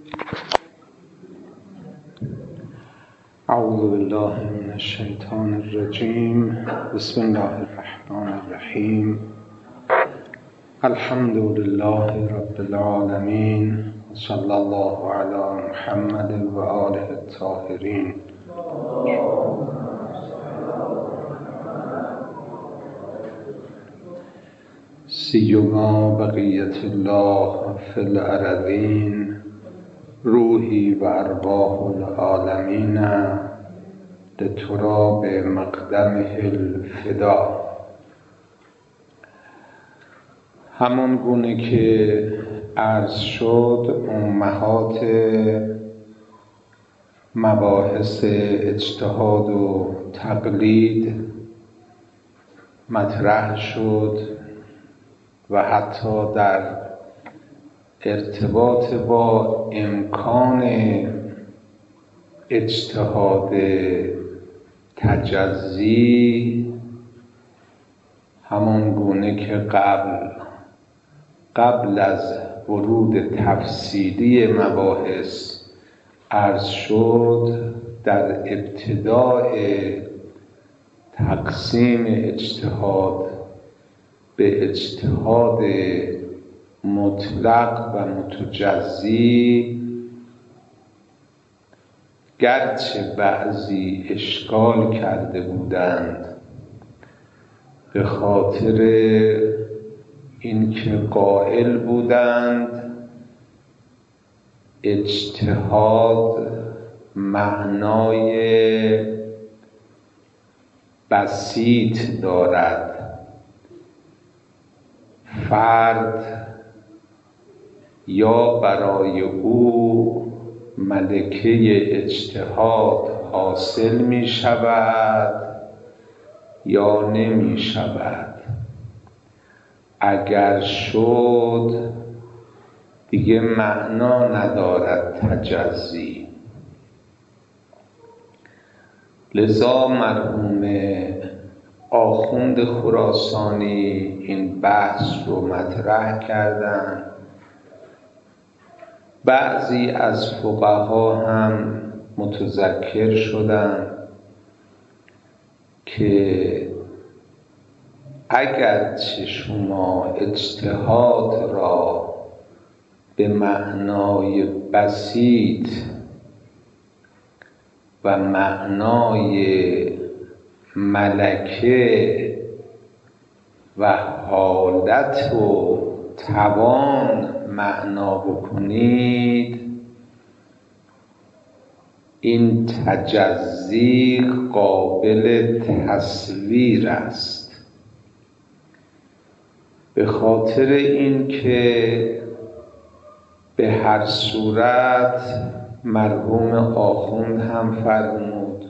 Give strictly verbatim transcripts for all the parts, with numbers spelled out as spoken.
اعوذ بالله من الشیطان الرجیم. بسم الله الرحمن الرحیم. الحمد لله رب العالمین و صلی الله علی محمد و آله الطاهرین. سیما بقیت الله فی الارضین روحی و ارواح العالمین لتراب مقدمه الفدا. همون گونه که عرض شد، امهات مباحث اجتهاد و تقلید مطرح شد و حتی در ارتباط با امکان اجتهاد تجزی، همان گونه که قبل قبل از ورود تفصیلی مباحث عرض شد، در ابتدای تقسیم اجتهاد به اجتهاد مطلق و متجزی، گرچه بعضی اشکال کرده بودند به خاطر اینکه قائل بودند اجتهاد معنای بسیط دارد، فرد یا برای او ملکه اجتهاد حاصل می شود یا نمی شود. اگر شد دیگه معنا ندارد تجزی. لذا مرحوم آخوند خراسانی این بحث رو مطرح کردن. بعضی از فقها هم متذکر شدند که اگرچه شما اجتهاد را به معنای بسیط و معنای ملکه و حالت و توان معنا بکنید، این تجزی قابل تصویر است، به خاطر اینکه به هر صورت مرحوم آخوند هم فرمود،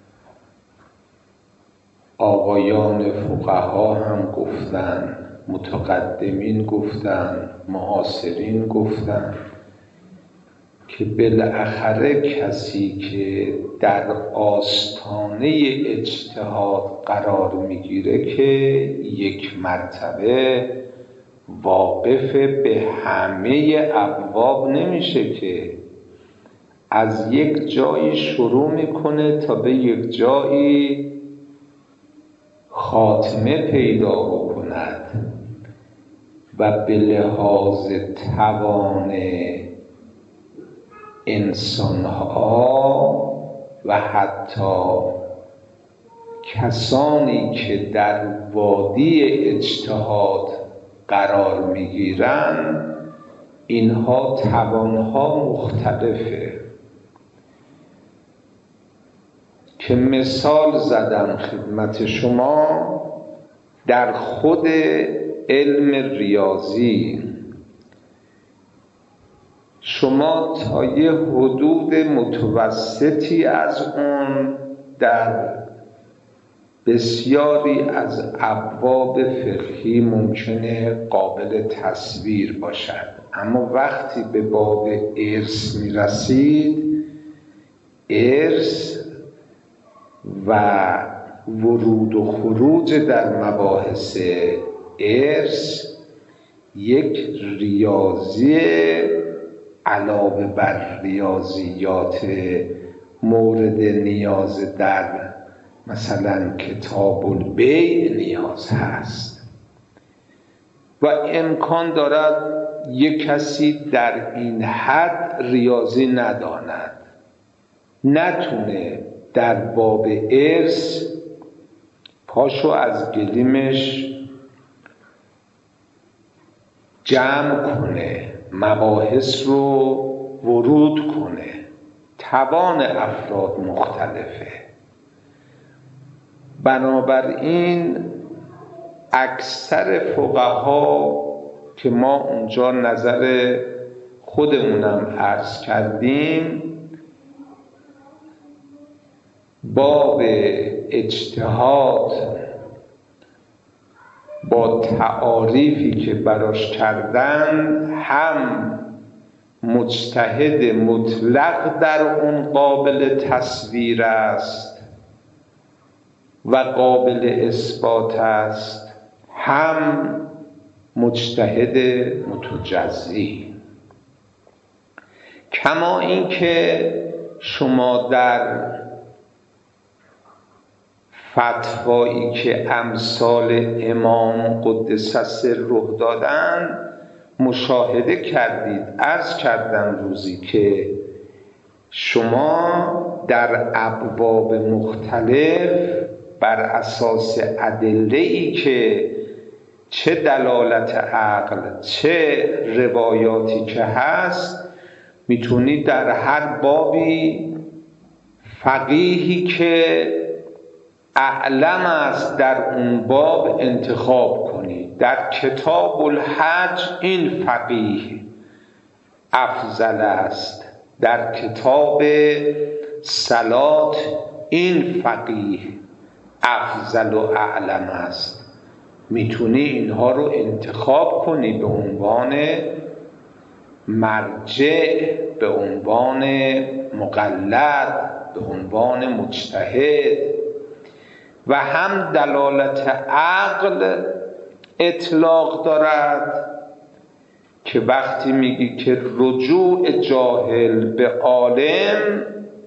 آقایان فقها هم گفتن، متقدمین گفتن، معاصرین گفتن که بالاخره کسی که در آستانه اجتهاد قرار میگیره که یک مرتبه واقف به همه ابواب نمیشه، که از یک جایی شروع میکنه تا به یک جایی خاتمه پیدا بکند و به لحاظ توان انسانها و حتی کسانی که در وادی اجتهاد قرار میگیرند، اینها توانها مختلفه. که مثال زدم خدمت شما، در خود علم ریاضی شما تا یه حدود متوسطی از اون در بسیاری از ابواب فقهی ممکنه قابل تصویر باشد، اما وقتی به باب ارث میرسید، ارث و ورود و خروج در مباحث ارث یک ریاضی علاوه بر ریاضیات مورد نیاز در مثلا کتاب البیع نیاز هست و امکان دارد یک کسی در این حد ریاضی نداند، نتونه در باب ارث پاشو از گلیمش جمع کنه، مباحث رو ورود کنه. توان افراد مختلفه. بنابراین اکثر فقها که ما اونجا نظر خودمونم عرض کردیم، باب اجتهاد با تعاریفی که براش کردن هم مجتهد مطلق در اون قابل تصویر است و قابل اثبات است، هم مجتهد متجزی. کما اینکه شما در فتوایی که امثال امام قدس سره دادن مشاهده کردید، عرض کردم روزی که شما در ابواب مختلف بر اساس ادله‌ای که چه دلالت عقل چه روایاتی که هست میتونید در هر بابی فقیهی که اعلم است در اون باب انتخاب کنید. در کتاب الحج این فقیه افضل است، در کتاب صلات این فقیه افضل و اعلم است. میتونی اینها رو انتخاب کنی به عنوان مرجع، به عنوان مقلد، به عنوان مجتهد. و هم دلالت عقل اطلاق دارد که وقتی میگی که رجوع جاهل به عالم،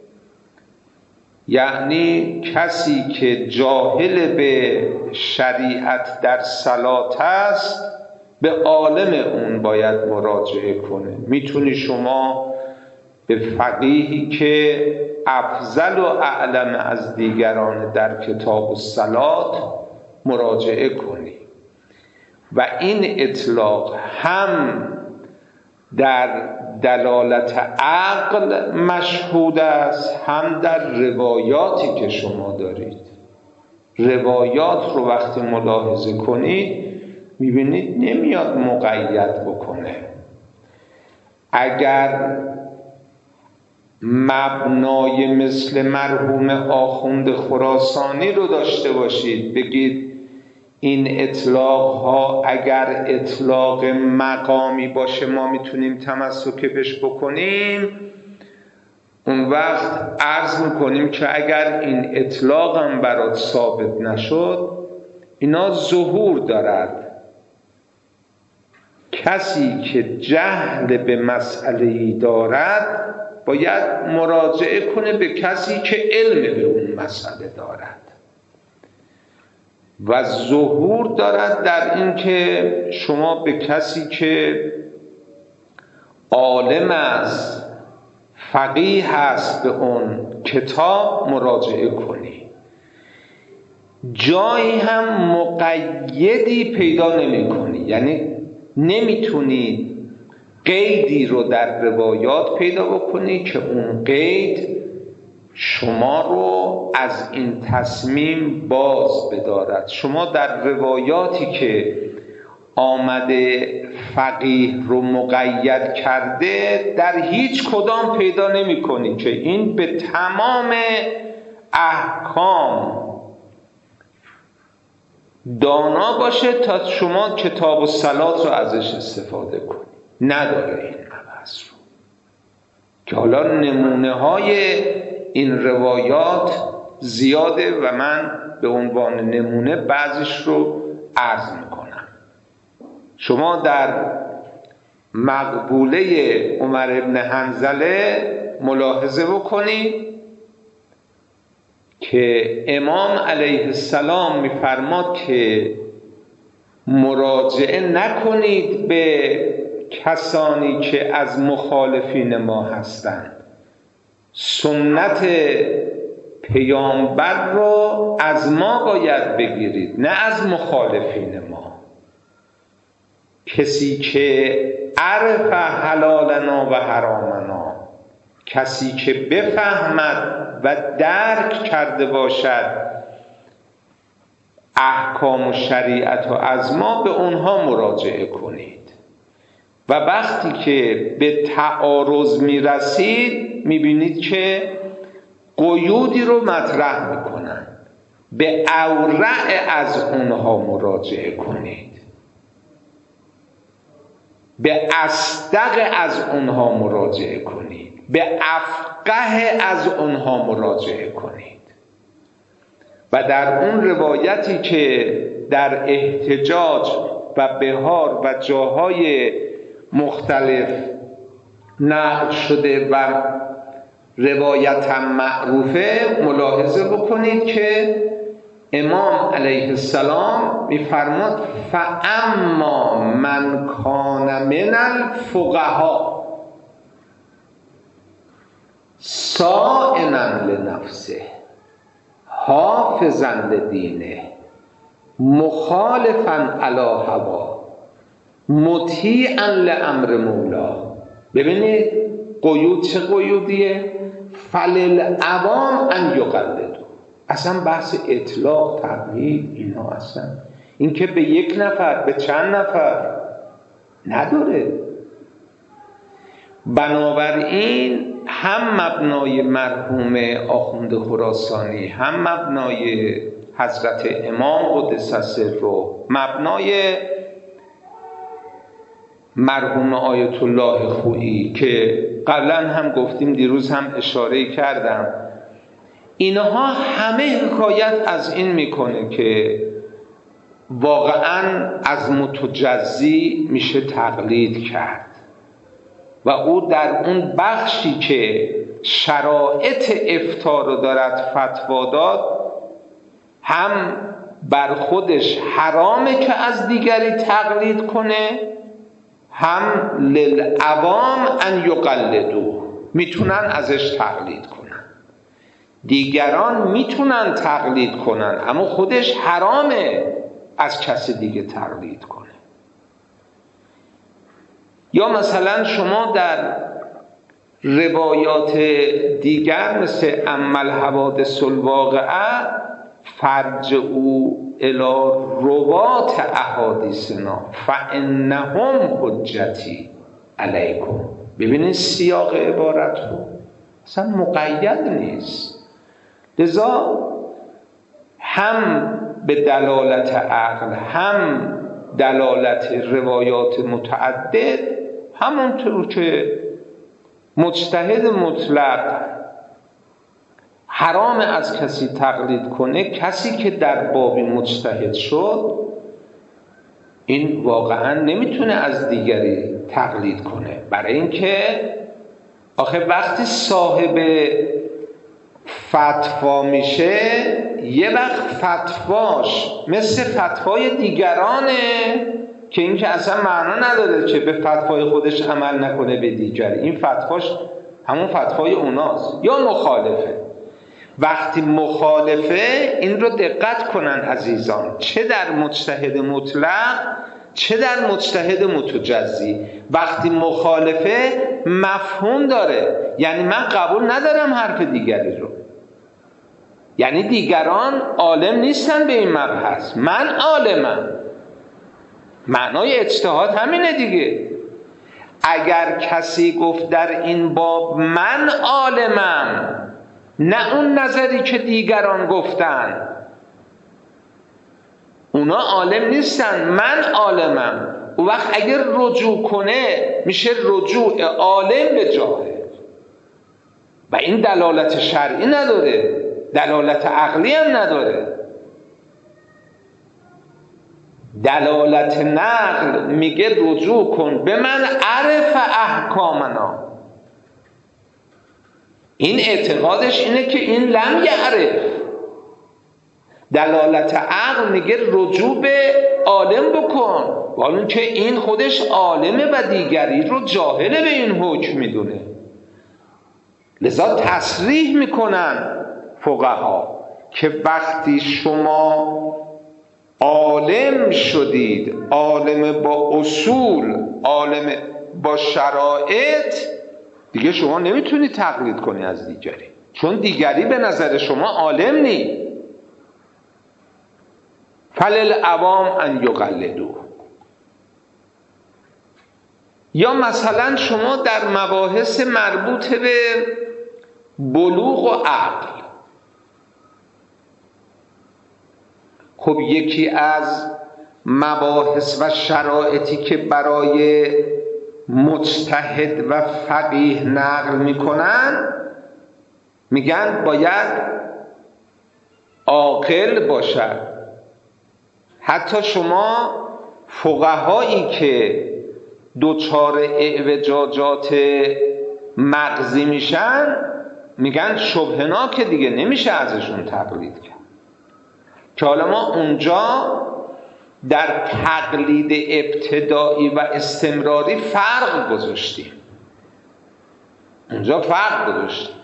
یعنی کسی که جاهل به شریعت در صلات است به عالم اون باید مراجعه کنه. میتونی شما به فقیهی که افضل و اعلم از دیگران در کتاب الصلات مراجعه کنی. و این اطلاق هم در دلالت عقل مشهود است، هم در روایاتی که شما دارید. روایات رو وقتی ملاحظه کنید میبینید نمیاد مقید بکنه. اگر مبنای مثل مرحوم آخوند خراسانی رو داشته باشید، بگید این اطلاق ها اگر اطلاق مقامی باشه ما میتونیم تمسک بهش بکنیم، اون وقت عرض میکنیم که اگر این اطلاق هم برات ثابت نشد، اینا ظهور دارد. کسی که جهل به مسئله‌ای دارد باید مراجعه کنه به کسی که علم به اون مسئله دارد. و ظهور دارد در این که شما به کسی که عالم است، فقیه هست به اون کتاب مراجعه کنی. جایی هم مقیدی پیدا نمی کنی، یعنی نمیتونی قیدی رو در روایات پیدا بکنی که اون قید شما رو از این تصمیم باز بدارد. شما در روایاتی که آمده فقیه رو مقید کرده در هیچ کدام پیدا نمی کنی که این به تمام احکام دانا باشه تا شما کتاب الصلات رو ازش استفاده کنی. نداره این مبحث رو که حالا نمونه های این روایات زیاده و من به عنوان نمونه بعضیش رو عرض میکنم. شما در مقبوله عمر ابن حنظله ملاحظه بکنید که امام علیه السلام میفرماد که مراجعه نکنید به کسانی که از مخالفین ما هستند، سنت پیامبر رو از ما باید بگیرید نه از مخالفین ما. کسی که عرف حلالنا و حرامنا، کسی که بفهمد و درک کرده باشد احکام و شریعت و از ما، به اونها مراجعه کنید. و وقتی که به تعارض میرسید میبینید که قیودی رو مطرح میکنن، به اورع از اونها مراجعه کنید، به اصدق از اونها مراجعه کنید، به افقه از اونها مراجعه کنید. و در اون روایتی که در احتجاج و بهار و جاهای مختلف نقل شده و روایت هم معروفه، ملاحظه بکنید که امام علیه السلام میفرماد فاما من کان من الفقها صائما لنفسه حافظا لدینه مخالفا علی هوا مطیعا لامر مولا. ببینید قیود چه قیودیه؟ فللعوام ان یقلدوا. اصلا بحث اطلاق تقیید اینا اصلا این که به یک نفر به چند نفر نداره. بنابراین هم مبنای مرحوم آخوند خراسانی، هم مبنای حضرت امام قدس سره، مبنای مرحوم آیت الله خویی که قبلا هم گفتیم، دیروز هم اشاره کردم، اینها همه حکایت از این میکنه که واقعا از متجزی میشه تقلید کرد و او در اون بخشی که شرایط افتاء رو دارد فتوا داد، هم بر خودش حرامه که از دیگری تقلید کنه، هم للعوام ان یقلدوا، میتونن ازش تقلید کنن. دیگران میتونن تقلید کنن اما خودش حرامه از کسی دیگه تقلید کنه. یا مثلا شما در روایات دیگر مثل اما الحوادث الواقعه فرجعوا الی روات احادیثنا فانهم حجتی علیکم. ببینید سیاق عبارت رو اصلا مقید نیست. لذا هم به دلالت عقل هم دلالت روایات متعدد، همونطور که مجتهد مطلق حرام از کسی تقلید کنه، کسی که در بابی مجتهد شد این واقعا نمیتونه از دیگری تقلید کنه. برای اینکه آخه وقتی صاحب فتوا میشه یه وقت فتواش مثل فتوای دیگرانه که این که اصلا معنا نداره که به فتوای خودش عمل نکنه به دیگری، این فتواش همون فتوای اوناست. یا مخالفه، وقتی مخالفه این رو دقت کنن عزیزان، چه در مجتهد مطلق چه در مجتهد متجزی، وقتی مخالفه مفهوم داره، یعنی من قبول ندارم حرف دیگری رو، یعنی دیگران عالم نیستن به این مبحث، من عالمم. معنای اجتهاد همینه دیگه. اگر کسی گفت در این باب من عالمم، نه اون نظری که دیگران گفتن، اونا عالم نیستن، من عالمم، اون وقت اگر رجوع کنه میشه رجوع عالم به جاهل و این دلالت شرعی نداره، دلالت عقلی هم نداره. دلالت نقل میگه رجوع کن به من عرف احکامنا. این اعتقادش اینه که این لم یعرف. دلالت عقل میگه رجوع به عالم بکن، ولی که این خودش عالمه و دیگری رو جاهل به این حکم میدونه. لذا تصریح میکنن فقها که وقتی شما عالم شدید، عالم با اصول، عالم با شرایط، دیگه شما نمیتونی تقلید کنی از دیگری، چون دیگری به نظر شما عالم نی. فللعوام ان یقلدوه. یا مثلا شما در مباحث مربوط به بلوغ و عقل، خب یکی از مباحث و شرایطی که برای مجتهد و فقیه نقل میکنن، میگن باید عاقل باشد. حتی شما فقهایی که دوچار اعوجاجات مغزی میشن میگن شبهناک، دیگه نمیشه ازشون تقلید کرد. که حالا ما اونجا در تقلید ابتدایی و استمراری فرق گذاشتیم. اونجا فرق گذاشتیم،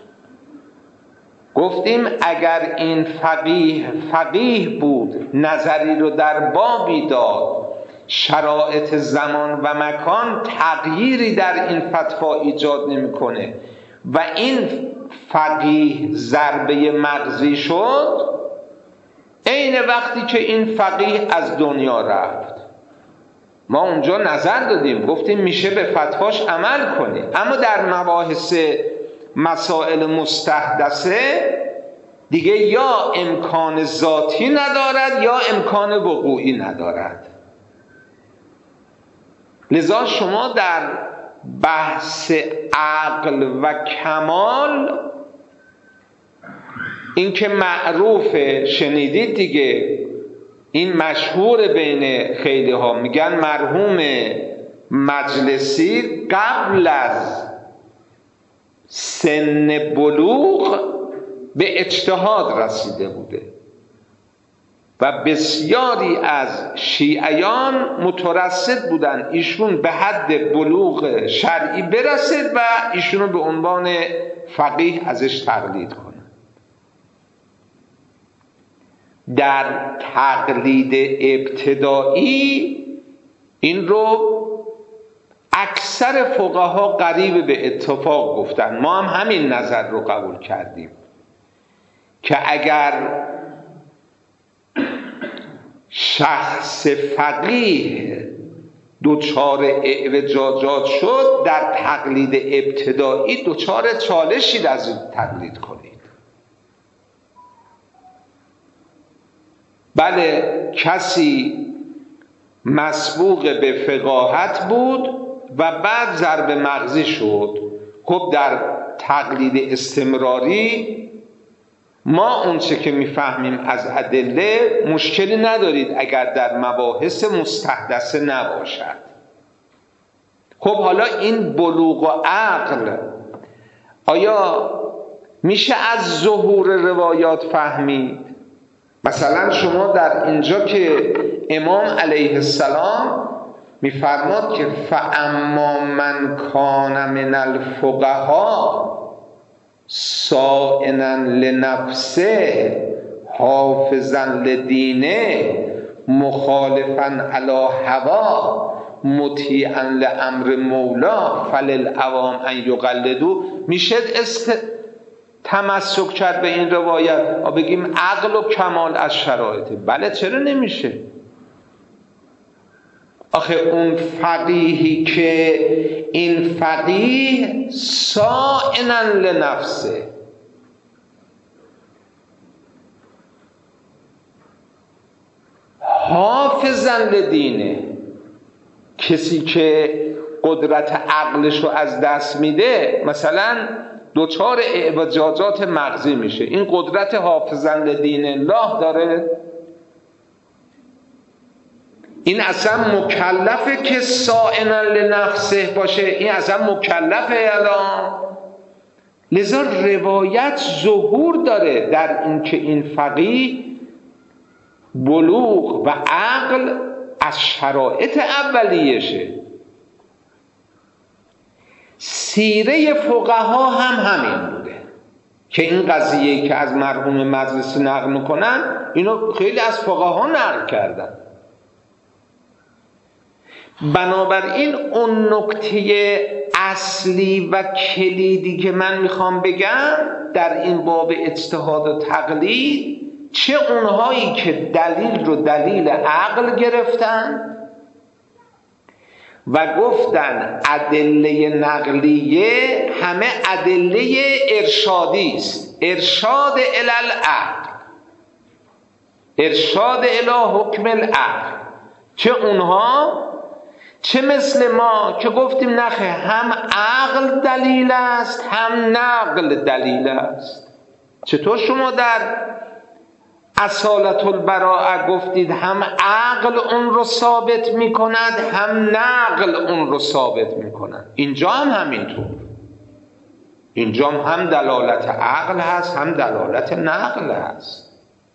گفتیم اگر این فقیه فقیه بود، نظری رو در بابی داد، شرایط زمان و مکان تغییری در این فتوا ایجاد نمیکنه و این فقیه ضربه مغزی شد، عین وقتی که این فقیه از دنیا رفت، ما اونجا نظر دادیم، گفتیم میشه به فتواش عمل کنیم. اما در مباحث مسائل مستحدثه دیگه یا امکان ذاتی ندارد یا امکان وقوعی ندارد. لذا شما در بحث عقل و کمال، این که معروفه، شنیدید دیگه، این مشهور بین خیلی ها، میگن مرحوم مجلسی قبل از سن بلوغ به اجتهاد رسیده بوده و بسیاری از شیعیان مترصد بودن ایشون به حد بلوغ شرعی برسد و ایشونو به عنوان فقیه ازش تقلید کنن. در تقلید ابتدایی این رو اکثر فقها قریب به اتفاق گفتن، ما هم همین نظر رو قبول کردیم که اگر شخص فقیه دوچار اعوجاجات شد، در تقلید ابتدایی دوچار چالشی از این تقلید کنید. بله، کسی مسبوق به فقاهت بود و بعد ضرب مغزی شد، خب در تقلید استمراری ما اونچه که میفهمیم از ادله مشکلی ندارید اگر در مباحث مستحدثه نباشد. خب حالا این بلوغ و عقل آیا میشه از ظهور روایات فهمید؟ مثلا شما در اینجا که امام علیه السلام میفرماد که فاما من کان من الفقهاء صائنا لنفسه حافظا لدینه مخالفا علی هوا مطیعا لامر مولا فللعوام ان یقلدوا، میشه است تمسک کرد به این روایت و بگیم عقل و کمال از شرایطه؟ بله، چرا نمیشه؟ آخه اون فقیهی که این فقیه صائنا لنفسه، حافظا لدینه، کسی که قدرت عقلش رو از دست میده، مثلا دوچار اعوجاجات مغزی میشه، این قدرت حافظا لدین الله داره؟ این اصلا مکلفه که سائنا لنفسه باشه؟ این اصلا مکلفه الان؟ لذا روایت ظهور داره در این که این فقیه بلوغ و عقل از شرایط اولیشه. سیره فقها هم همین بوده که این قضیه که از مرحوم مجلسی نقل میکنن اینو خیلی از فقها نقل کردن. بنابراین اون نکته اصلی و کلیدی که من میخوام بگم در این باب اجتهاد و تقلید، چه اونهایی که دلیل رو دلیل عقل گرفتن و گفتن ادله نقلیه همه ادله ارشادی است، ارشاد الی العقل، ارشاد الی حکم العقل، چه اونها چه مثل ما که گفتیم نخه هم عقل دلیل است هم نقل دلیل است. چطور شما در اصالت البراءه گفتید هم عقل اون رو ثابت می کند هم نقل اون رو ثابت می کند؟ اینجا هم همینطور، اینجا هم دلالت عقل هست هم دلالت نقل هست.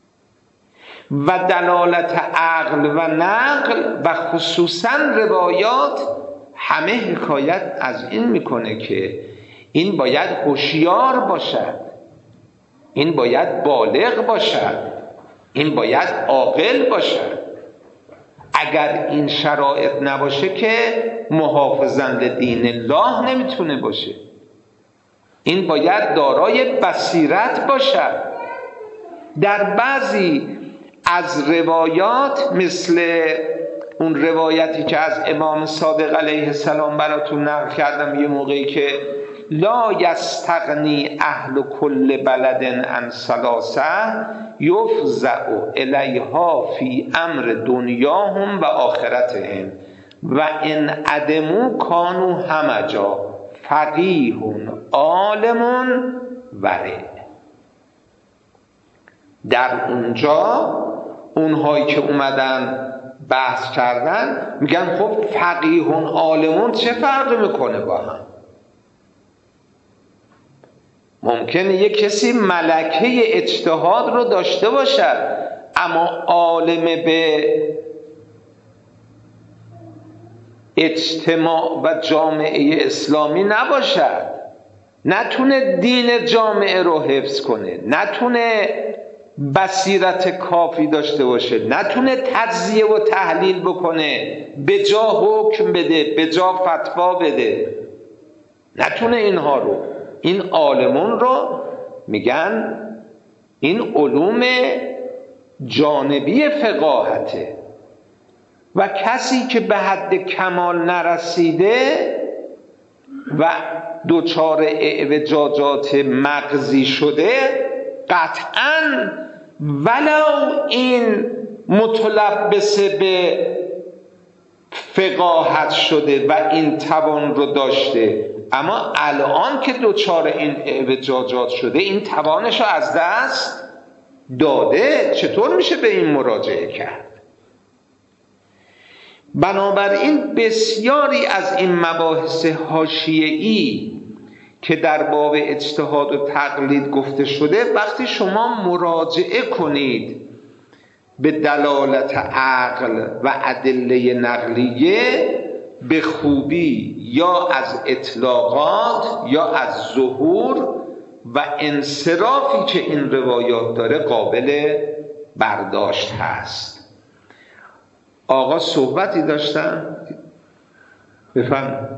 و دلالت عقل و نقل و خصوصا روایات همه حکایت از این میکنه که این باید هوشیار باشد، این باید بالغ باشد، این باید عاقل باشد. اگر این شرایط نباشه که محافظاً لدین الله نمیتونه باشه. این باید دارای بصیرت باشد. در بعضی از روایات مثل اون روایتی که از امام صادق علیه السلام براتون نقل کردم یه موقعی که لا یستغنی اهل کل بلد عن ثلاثه یفزع الیها فی امر دنیاهم و آخرتهم و ان عدموا کانوا همجا فقیه عالم ورع. در اونجا اونهایی که اومدن بحث کردن میگن خب فقیه عالمون چه فرقی میکنه با هم؟ ممکنه یک کسی ملکه اجتهاد رو داشته باشد اما عالم به اجتماع و جامعه اسلامی نباشد، نتونه دین جامعه رو حفظ کنه، نتونه بصیرت کافی داشته باشه، نتونه تجزیه و تحلیل بکنه، به جا حکم بده، به جا فتوا بده، نتونه اینها رو. این عالمون رو میگن این علوم جانبی فقاهته و کسی که به حد کمال نرسیده و دوچار اعوجاجات مغزی شده قطعاً ولو این متلبس به فقاهت شده و این توان رو داشته، اما الان که دوچار این اعوجاجات شده این توانش رو از دست داده، چطور میشه به این مراجعه کرد؟ بنابراین بسیاری از این مباحث حاشیه‌ای که در باب اجتهاد و تقلید گفته شده وقتی شما مراجعه کنید به دلالت عقل و ادله نقلیه به خوبی یا از اطلاقات یا از ظهور و انصرافی که این روایات داره قابل برداشت هست. آقا صحبتی داشتن؟ بفهم.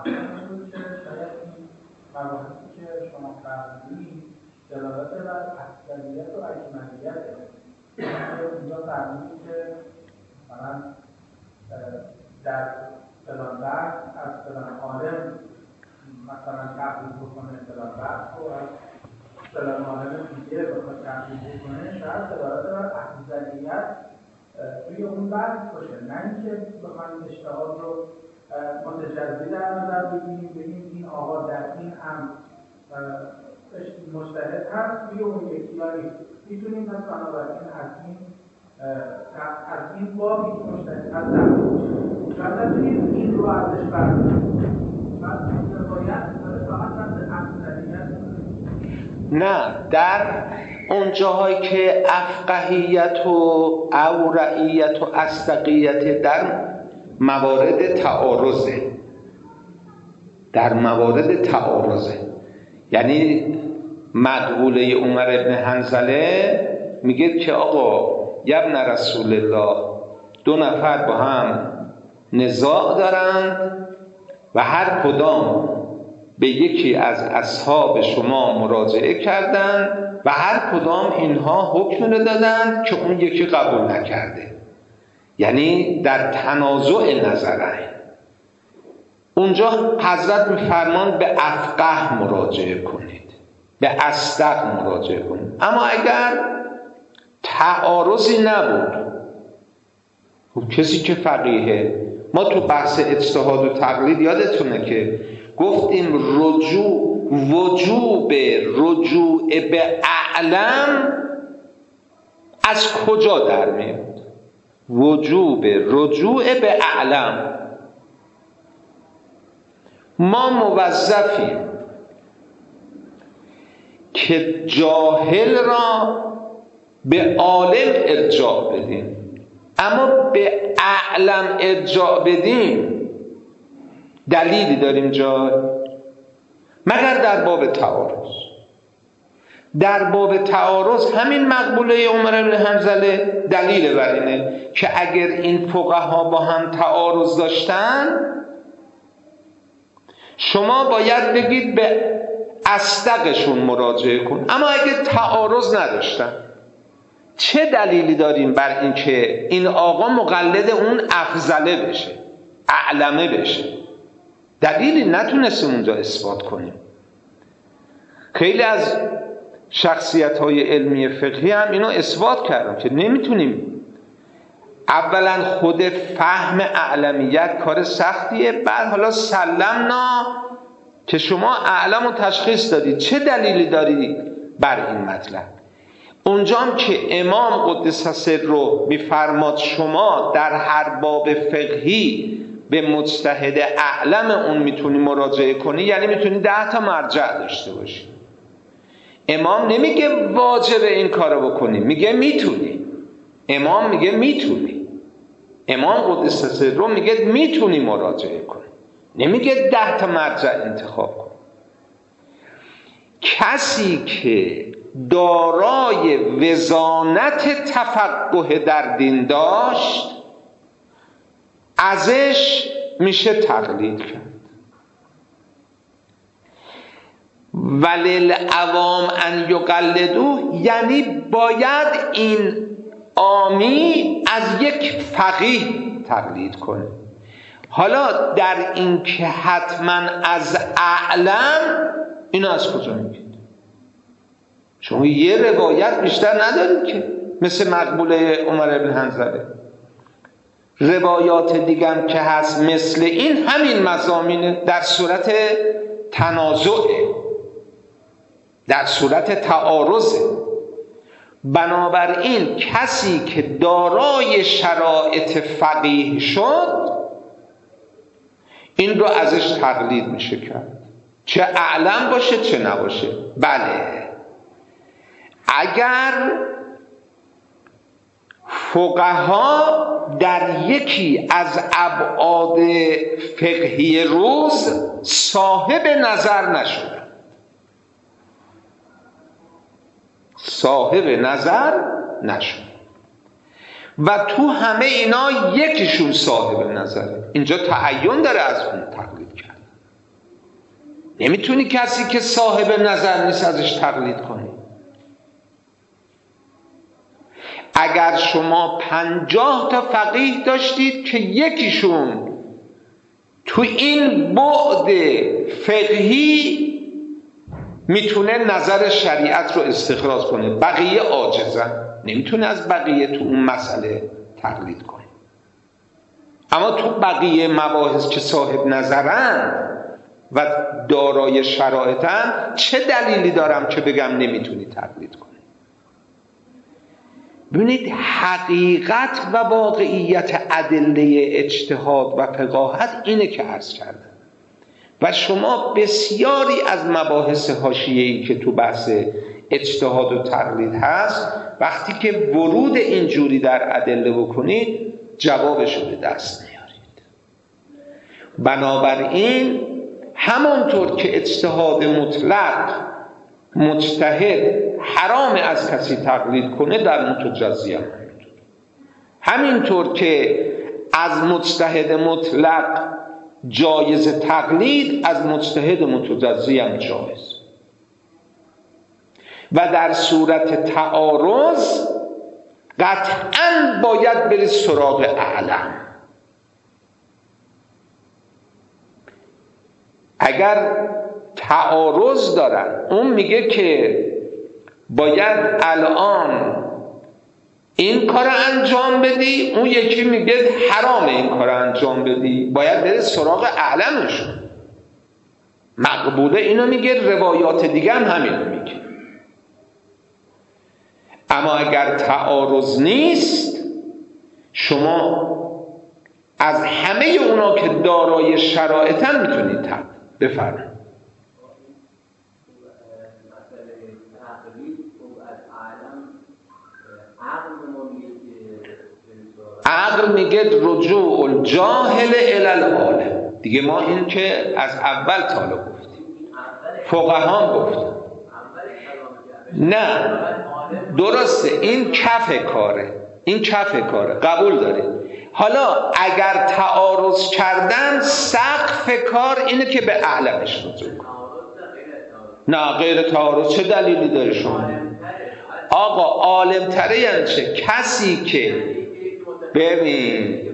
مباحثی که شما فرمودید دلالت بر افضلیت و اکملیت اینجا فرمودید که مثلا در فلان بحث از فلان عالم مثلا تقلید بکنه فلان بحث و از فلان عالم دیگه بخواد تقلید بکنه شاید دلالت بر افضلیت توی اون بحث باشه، نه اینکه بخوایم اجتهاد رو متجزی در نظر بگیریم بگیم این آقا در این هم مجتهد هست توی اون یکی یا نیست. میتونیم پس بنابراین از این از این بابی که مشترک از دقیق شاید نتونید این رو ازش بردارید نه، در اون جاهایی که افقهیت و اورعیت و اصدقیت در موارد تعارضه در موارد تعارضه یعنی مقبوله عمر ابن حنظله میگه که آقا ابن رسول الله دو نفر با هم نزاع دارند و هر کدام به یکی از اصحاب شما مراجعه کردند و هر کدام اینها حکم دادند که اون یکی قبول نکرده، یعنی در تنازع نظرین. اونجا حضرت میفرمان به افقه مراجعه کنید، به اصدق مراجعه کنید. اما اگر تعارضی نبود، خب کسی که فقیهه، ما تو بحث اجتهاد و تقلید یادتونه که گفتیم رجوع وجوب رجوع به اعلم از کجا در میاد؟ وجوب رجوع به اعلم. ما موظفیم که جاهل را به عالم ارجاع بدیم، اما به اعلم ارجاع بدیم دلیلی داریم جای؟ مگر در باب تعارض. در باب تعارض همین مقبوله عمر بن حنظله دلیل بر اینه که اگر این فقها با هم تعارض داشتن، شما باید بگید به اصدقشون مراجعه کن. اما اگر تعارض نداشتن، چه دلیلی داریم بر این که این آقا مقلد اون افضله بشه، اعلمه بشه؟ دلیلی نتونستیم اونجا اثبات کنیم. خیلی از شخصیت‌های علمی فقهی هم اینو اثبات کردن که نمیتونیم. اولا خود فهم اعلمیت کار سختیه، بعد حالا سلمنا که شما اعلم و تشخیص دادید، چه دلیلی دارید بر این مطلب؟ اونجام که امام قدس سره میفرماد شما در هر باب فقهی به مجتهد اعلم اون میتونی مراجعه کنی، یعنی میتونی ده تا مرجع داشته باشی. امام نمیگه واجب این کارو بکنی، میگه میتونی. امام میگه میتونی. امام قدس سره میگه میتونی مراجعه کنی، نمیگه ده تا مرجع انتخاب کن. کسی که دارای وزانت تفقه در دین داشت، ازش میشه تقلید کرد. وللعوام ان یقلدوه، یعنی باید این عامی از یک فقیه تقلید کنه. حالا در این که حتما از اعلم، اینو از کجا میگید؟ شما یه روایت بیشتر ندارید که مثل مقبوله عمر بن حنظله. روایات دیگم که هست مثل این همین مضامینه، در صورت تنازعه، در صورت تعارضه. بنابراین کسی که دارای شرایط فقیه شد، این رو ازش تقلید میشه کرد، چه اعلم باشه چه نباشه. بله، اگر فقها در یکی از ابعاد فقهی روز صاحب نظر نشدن، صاحب نظر نشد و تو همه اینا یکیشون صاحب نظره، اینجا تعین داره از اون تقلید کرد. نمیتونی کسی که صاحب نظر نیست ازش تقلید کنی. اگر شما پنجاه تا فقیه داشتید که یکیشون تو این بعد فقهی میتونه نظر شریعت رو استخراج کنه، بقیه عاجزن، نمیتونه از بقیه تو اون مسئله تقلید کنه. اما تو بقیه مباحث که صاحب نظرن و دارای شرایطن، چه دلیلی دارم که بگم نمیتونی تقلید کنی؟ ببینید حقیقت و واقعیت ادله اجتهاد و فقاهت اینه که عرض کردم و شما بسیاری از مباحث حاشیه‌ای که تو بحث اجتهاد و تقلید هست وقتی که ورود اینجوری در ادله بکنید جوابش رو به دست نیارید. بنابراین همانطور که اجتهاد مطلق مجتهد حرام از کسی تقلید کنه در متجزی هم همینطور که از مجتهد مطلق جایز تقلید از مجتهد متجزی هم جایز و در صورت تعارض قطعاً باید بری سراغ اعلم. اگر تعارض دارن اون میگه که باید الان این کار انجام بدی، اون یکی میگه حرام این کار انجام بدی، باید بری سراغ اعلمشون. مقبوله اینو میگه، روایات دیگه هم همینو میگه. اما اگر تعارض نیست شما از همه اونا که دارای شرایطن میتونید تقلید بفرمایید. عقل میگه رجوع الجاهل الی العالم. دیگه ما این که از اول تالا گفتیم، فقها گفتن نه درسته، این کف کاره، این کف کاره، قبول دارید. حالا اگر تعارض کردن سقف کار اینه که به اعلمش رجوع کن. نه غیر تعارض چه دلیلی داره شما؟ آقا عالم تره یعنی چه؟ کسی که ببین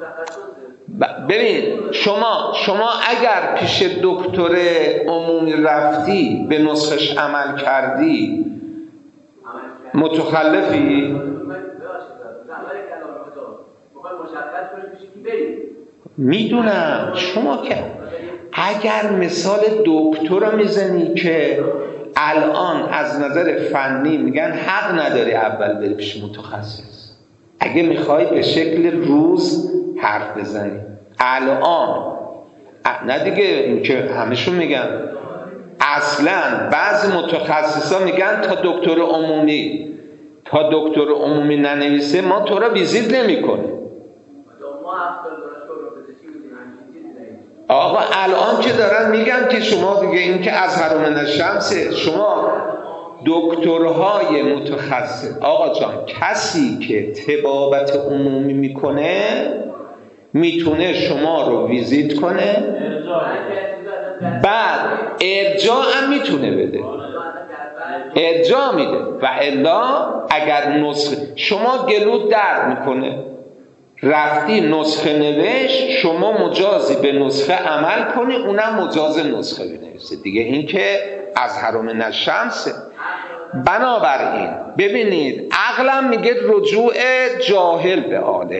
ببین شما شما اگر پیش دکتر عمومی رفتی به نسخش عمل کردی متخلفی؟ میدونم شما که اگر مثال دکتر رو میزنی که الان از نظر فنی میگن حق نداری اول بری پیش متخصص، اگه میخوای به شکل روز حرف بزنی الان نه دیگه، این که همشون میگن اصلا بعضی متخصصا میگن تا دکتر عمومی تا دکتر عمومی ننویسه ما تو را ویزیت نمیکنیم. آقا الان که دارن میگن که شما دیگه این که اظهر من الشمس، شما دکترهای متخصص آقا جان کسی که طبابت عمومی میکنه میتونه شما رو ویزیت کنه، بعد ارجاع هم میتونه بده، ارجاع میده. و الا اگر نسخه شما گلوت درد میکنه رفتی نسخه نوشت، شما مجازی به نسخه عمل کنی، اونم مجاز نسخه بنویسه دیگه، این که اظهر من الشمس. بنابراین ببینید عقلم میگه رجوع جاهل به عالم،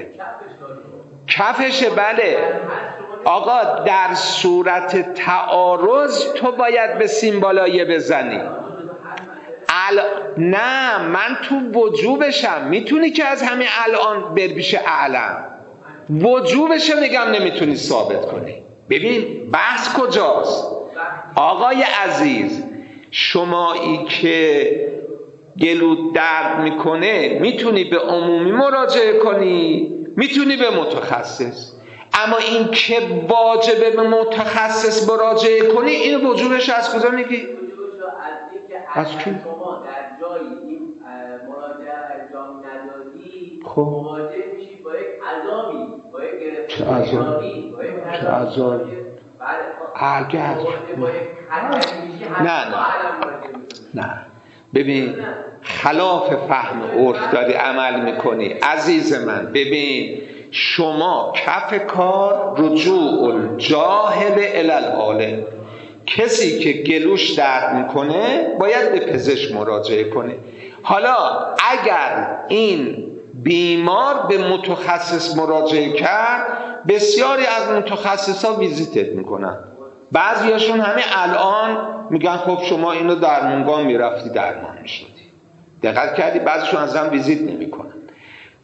کفشه. بله آقا در صورت تعارض تو باید به سیمبالایه بزنی. ال... نه من تو وجوبشم، میتونی که از همین الان بر بیشه اعلم، وجوبشه میگم نمیتونی ثابت کنی. ببین بحث کجاست آقای عزیز؟ شمایی که گلوت درد میکنه میتونی به عمومی مراجعه کنی، میتونی به متخصص، اما این که واجبه به متخصص مراجعه کنی این وجوبش از کجا میگی؟ از کی؟ شما در جایی این مراجعه انجام ندادی خب مواجه میشی با یک عذابی، با یک چه عذابی؟ چه عذابی؟ اگر نه نه نه ببین خلاف فهم عرف داری عمل میکنی عزیز من. ببین شما کف کار رجوع الجاهل الی العالم، کسی که گلوش درد میکنه باید به پزشک مراجعه کنه. حالا اگر این بیمار به متخصص مراجعه کرد، بسیاری از متخصصا ویزیتت میکنن، بعضیاشون همین الان میگن خب شما اینو درمانگاه میرفتی درمان میشدی. دقت کردی؟ بعضیشون اصلا ویزیت نمیکنن.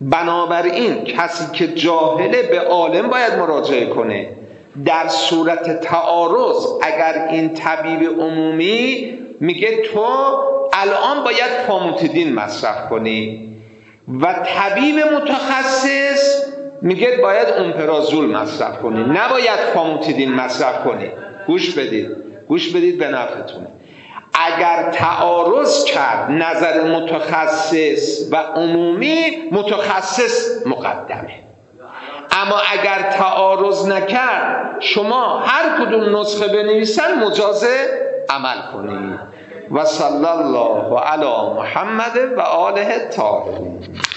بنابراین کسی که جاهله به عالم باید مراجعه کنه. در صورت تعارض اگر این طبیب عمومی میگه تو الان باید فاموتیدین مصرف کنی و طبیب متخصص میگه باید امپرازول مصرف کنی، نباید فاموتیدین مصرف کنی. گوش بدید گوش بدید به نفعتونه. اگر تعارض کرد نظر متخصص و عمومی، متخصص مقدمه. اما اگر تعارض نکرد شما هر کدوم نسخه بنویسن مجاز عمل کنید. و صلی الله علی محمد و آله الطاهرین.